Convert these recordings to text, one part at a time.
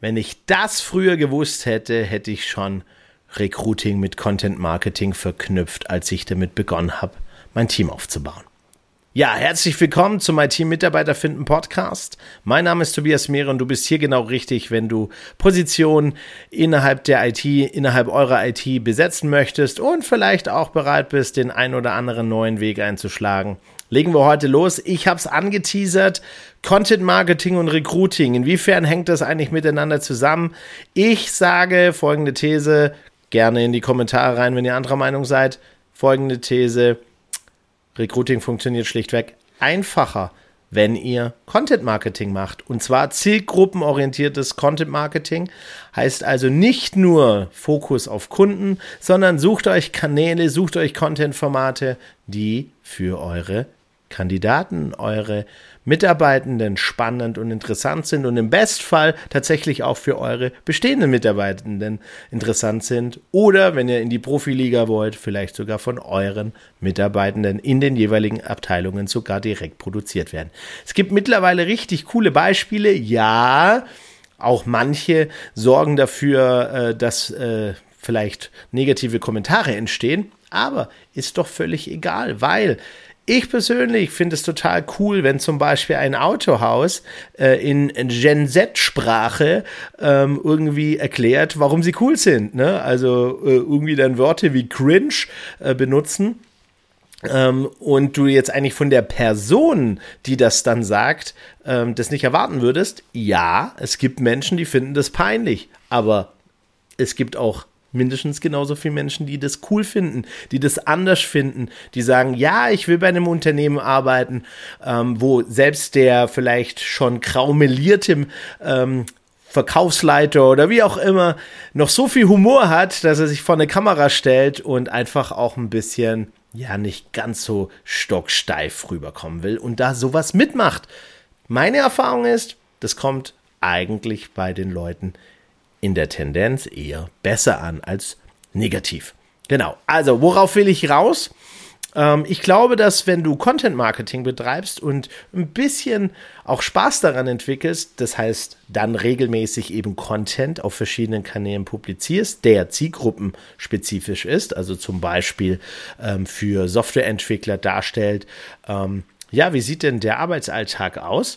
wenn ich das früher gewusst hätte, hätte ich schon Recruiting mit Content Marketing verknüpft, als ich damit begonnen habe, mein Team aufzubauen. Ja, herzlich willkommen zum My Team Mitarbeiter finden Podcast. Mein Name ist Tobias Mehre und du bist hier genau richtig, wenn du Positionen innerhalb der IT, innerhalb eurer IT besetzen möchtest und vielleicht auch bereit bist, den ein oder anderen neuen Weg einzuschlagen. Legen wir heute los. Ich habe es angeteasert. Content Marketing und Recruiting. Inwiefern hängt das eigentlich miteinander zusammen? Ich sage folgende These, gerne in die Kommentare rein, wenn ihr anderer Meinung seid. Folgende These: Recruiting funktioniert schlichtweg einfacher, wenn ihr Content Marketing macht. Und zwar zielgruppenorientiertes Content Marketing. Heißt also nicht nur Fokus auf Kunden, sondern sucht euch Kanäle, sucht euch Content-Formate, die für eure Kandidaten, eure Mitarbeitenden spannend und interessant sind und im Bestfall tatsächlich auch für eure bestehenden Mitarbeitenden interessant sind oder, wenn ihr in die Profiliga wollt, vielleicht sogar von euren Mitarbeitenden in den jeweiligen Abteilungen sogar direkt produziert werden. Es gibt mittlerweile richtig coole Beispiele, ja, auch manche sorgen dafür, dass vielleicht negative Kommentare entstehen, aber ist doch völlig egal, weil ich persönlich finde es total cool, wenn zum Beispiel ein Autohaus in Gen Z-Sprache irgendwie erklärt, warum sie cool sind. Ne? Also irgendwie dann Worte wie cringe benutzen. Und du jetzt eigentlich von der Person, die das dann sagt, das nicht erwarten würdest. Ja, es gibt Menschen, die finden das peinlich. Aber es gibt auch mindestens genauso viele Menschen, die das cool finden, die das anders finden, die sagen, ja, ich will bei einem Unternehmen arbeiten, wo selbst der vielleicht schon graumelierte Verkaufsleiter oder wie auch immer noch so viel Humor hat, dass er sich vor eine Kamera stellt und einfach auch ein bisschen, ja, nicht ganz so stocksteif rüberkommen will und da sowas mitmacht. Meine Erfahrung ist, das kommt eigentlich bei den Leuten in der Tendenz eher besser an als negativ. Genau, also worauf will ich raus? Ich glaube, dass wenn du Content Marketing betreibst und ein bisschen auch Spaß daran entwickelst, das heißt dann regelmäßig eben Content auf verschiedenen Kanälen publizierst, der zielgruppenspezifisch ist, also zum Beispiel für Softwareentwickler darstellt, ja, wie sieht denn der Arbeitsalltag aus?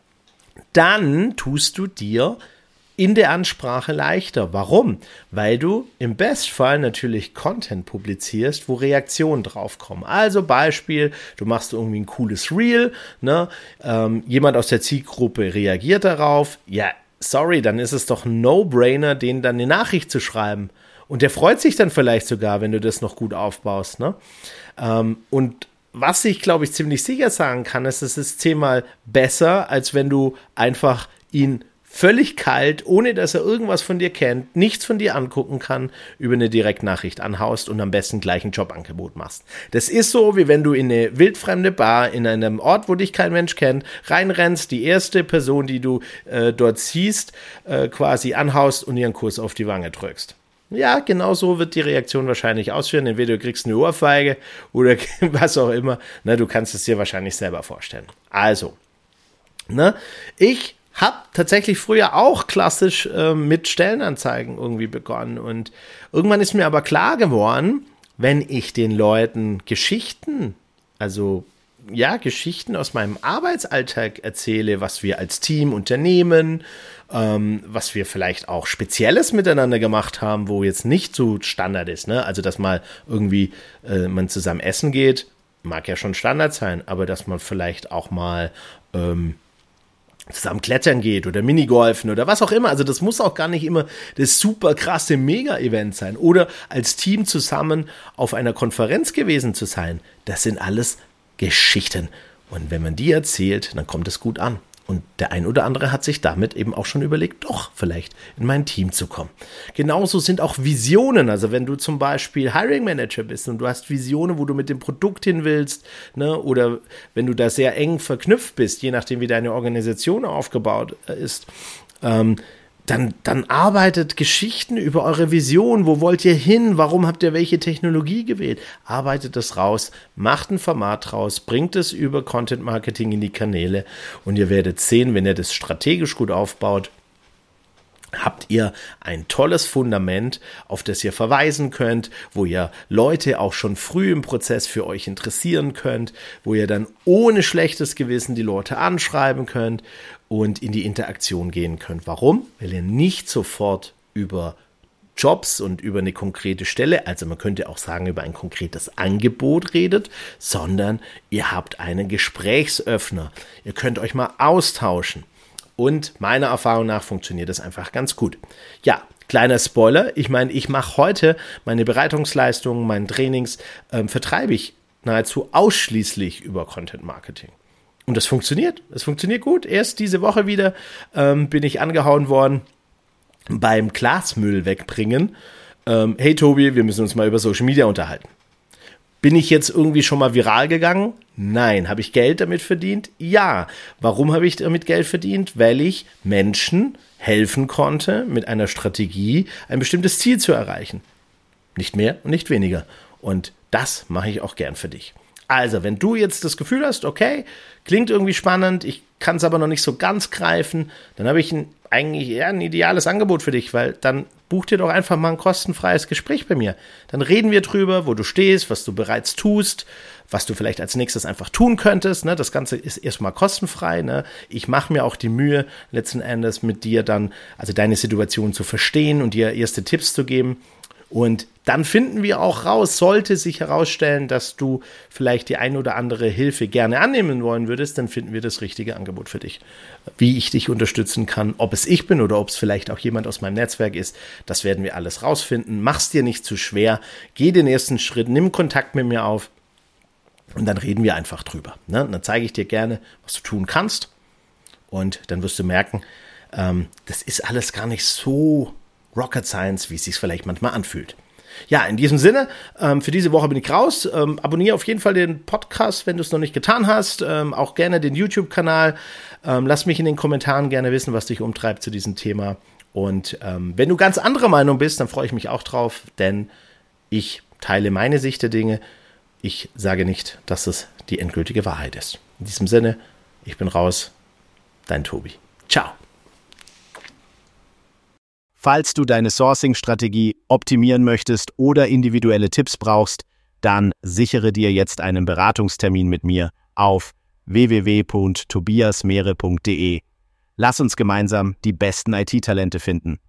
Dann tust du dir in der Ansprache leichter. Warum? Weil du im Bestfall natürlich Content publizierst, wo Reaktionen drauf kommen. Also Beispiel, du machst irgendwie ein cooles Reel, ne? Jemand aus der Zielgruppe reagiert darauf. Ja, sorry, dann ist es doch ein No-Brainer, denen dann eine Nachricht zu schreiben. Und der freut sich dann vielleicht sogar, wenn du das noch gut aufbaust. Ne? Und was ich, glaube ich, ziemlich sicher sagen kann, ist, es ist 10-mal besser, als wenn du einfach ihn völlig kalt, ohne dass er irgendwas von dir kennt, nichts von dir angucken kann, über eine Direktnachricht anhaust und am besten gleich ein Jobangebot machst. Das ist so, wie wenn du in eine wildfremde Bar in einem Ort, wo dich kein Mensch kennt, reinrennst, die erste Person, die du dort siehst, quasi anhaust und ihren Kuss auf die Wange drückst. Ja, genau so wird die Reaktion wahrscheinlich ausführen. Entweder du kriegst eine Ohrfeige oder was auch immer. Na, du kannst es dir wahrscheinlich selber vorstellen. Also, ne, ich habe tatsächlich früher auch klassisch mit Stellenanzeigen irgendwie begonnen und irgendwann ist mir aber klar geworden, wenn ich den Leuten Geschichten, also ja, Geschichten aus meinem Arbeitsalltag erzähle, was wir als Team unternehmen, was wir vielleicht auch Spezielles miteinander gemacht haben, wo jetzt nicht so Standard ist, ne? Also dass mal irgendwie man zusammen essen geht, mag ja schon Standard sein, aber dass man vielleicht auch mal zusammen klettern geht oder Minigolfen oder was auch immer. Also das muss auch gar nicht immer das super krasse Mega-Event sein. Oder als Team zusammen auf einer Konferenz gewesen zu sein. Das sind alles Geschichten. Und wenn man die erzählt, dann kommt es gut an. Und der ein oder andere hat sich damit eben auch schon überlegt, doch vielleicht in mein Team zu kommen. Genauso sind auch Visionen. Also wenn du zum Beispiel Hiring Manager bist und du hast Visionen, wo du mit dem Produkt hin willst, ne, oder wenn du da sehr eng verknüpft bist, je nachdem wie deine Organisation aufgebaut ist, dann arbeitet Geschichten über eure Vision. Wo wollt ihr hin? Warum habt ihr welche Technologie gewählt? Arbeitet das raus, macht ein Format raus, bringt es über Content Marketing in die Kanäle und ihr werdet sehen, wenn ihr das strategisch gut aufbaut, habt ihr ein tolles Fundament, auf das ihr verweisen könnt, wo ihr Leute auch schon früh im Prozess für euch interessieren könnt, wo ihr dann ohne schlechtes Gewissen die Leute anschreiben könnt und in die Interaktion gehen könnt. Warum? Weil ihr nicht sofort über Jobs und über eine konkrete Stelle, also man könnte auch sagen über ein konkretes Angebot redet, sondern ihr habt einen Gesprächsöffner. Ihr könnt euch mal austauschen. Und meiner Erfahrung nach funktioniert das einfach ganz gut. Ja, kleiner Spoiler, ich meine, ich mache heute meine Bereitungsleistungen, meine Trainings, vertreibe ich nahezu ausschließlich über Content Marketing. Und das funktioniert. Es funktioniert gut. Erst diese Woche wieder bin ich angehauen worden beim Glasmüll wegbringen. Hey Tobi, wir müssen uns mal über Social Media unterhalten. Bin ich jetzt irgendwie schon mal viral gegangen? Nein. Habe ich Geld damit verdient? Ja. Warum habe ich damit Geld verdient? Weil ich Menschen helfen konnte, mit einer Strategie ein bestimmtes Ziel zu erreichen. Nicht mehr und nicht weniger. Und das mache ich auch gern für dich. Also, wenn du jetzt das Gefühl hast, okay, klingt irgendwie spannend, ich kann es aber noch nicht so ganz greifen, dann habe ich eigentlich eher ein ideales Angebot für dich, weil dann buch dir doch einfach mal ein kostenfreies Gespräch bei mir. Dann reden wir drüber, wo du stehst, was du bereits tust, was du vielleicht als nächstes einfach tun könntest. Ne? Das Ganze ist erstmal kostenfrei. Ne? Ich mache mir auch die Mühe, letzten Endes mit dir dann, also deine Situation zu verstehen und dir erste Tipps zu geben. Und dann finden wir auch raus, sollte sich herausstellen, dass du vielleicht die ein oder andere Hilfe gerne annehmen wollen würdest, dann finden wir das richtige Angebot für dich. Wie ich dich unterstützen kann, ob es ich bin oder ob es vielleicht auch jemand aus meinem Netzwerk ist, das werden wir alles rausfinden. Mach's dir nicht zu schwer, geh den ersten Schritt, nimm Kontakt mit mir auf und dann reden wir einfach drüber. Ne? Und dann zeige ich dir gerne, was du tun kannst und dann wirst du merken, das ist alles gar nicht so Rocket Science, wie es sich vielleicht manchmal anfühlt. Ja, in diesem Sinne, für diese Woche bin ich raus. Abonniere auf jeden Fall den Podcast, wenn du es noch nicht getan hast. Auch gerne den YouTube-Kanal. Lass mich in den Kommentaren gerne wissen, was dich umtreibt zu diesem Thema. Und wenn du ganz anderer Meinung bist, dann freue ich mich auch drauf, denn ich teile meine Sicht der Dinge. Ich sage nicht, dass es die endgültige Wahrheit ist. In diesem Sinne, ich bin raus. Dein Tobi. Ciao. Falls du deine Sourcing-Strategie optimieren möchtest oder individuelle Tipps brauchst, dann sichere dir jetzt einen Beratungstermin mit mir auf www.tobiasmehre.de. Lass uns gemeinsam die besten IT-Talente finden.